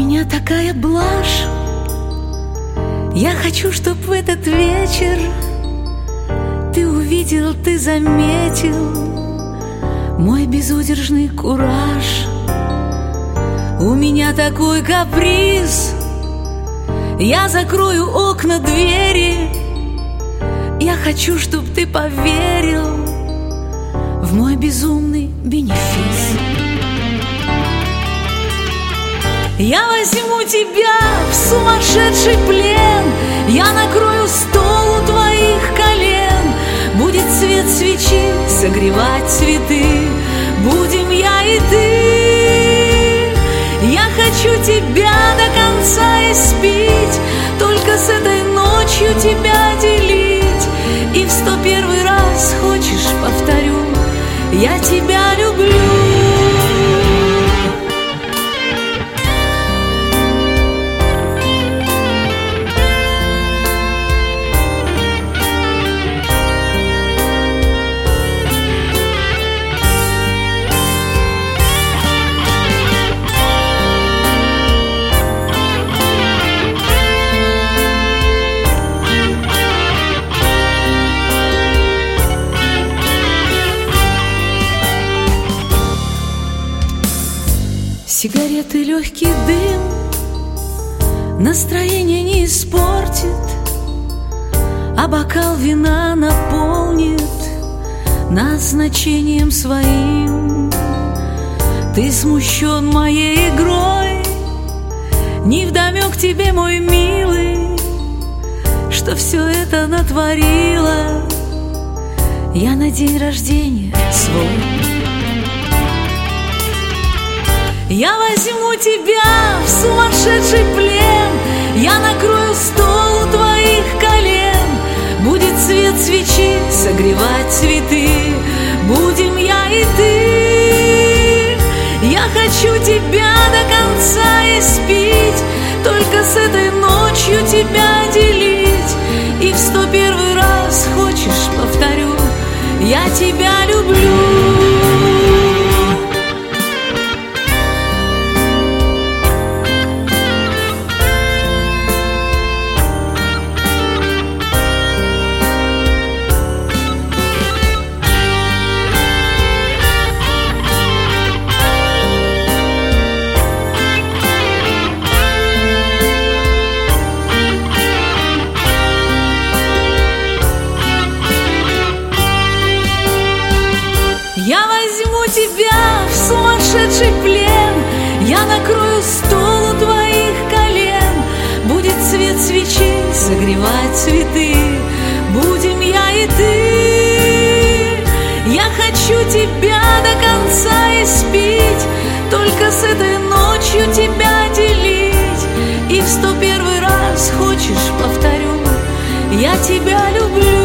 меня такая блажь. Я хочу, чтоб в этот вечер ты увидел, ты заметил мой безудержный кураж. У меня такой каприз, я закрою окна, двери. Я хочу, чтоб ты поверил в мой безумный бенефис. Я возьму тебя в сумасшедший плен, я накрою стол у твоих колен. Будет свет свечи согревать цветы, будем я и ты. Я хочу тебя до конца испить, только с этой ночью тебя делить. И в 101 раз хочешь, повторю, я тебя люблю. Сигареты, легкий дым настроение не испортит, а бокал вина наполнит нас значением своим. Ты смущен моей игрой, невдомек тебе, мой милый, что все это натворила я на день рождения свой. Я возьму тебя в сумасшедший плен, я накрою стол у твоих колен. Будет свет свечи согревать цветы, будем я и ты. Я хочу тебя до конца испить, только с этой ночью тебя делить. И в 101 раз хочешь, повторю, я тебя люблю. Я возьму тебя в сумасшедший плен, я накрою стол у твоих колен. Будет свет свечи согревать цветы, будем я и ты. Я хочу тебя до конца испить, только с этой ночью тебя делить. И в 101 раз хочешь, повторю, я тебя люблю.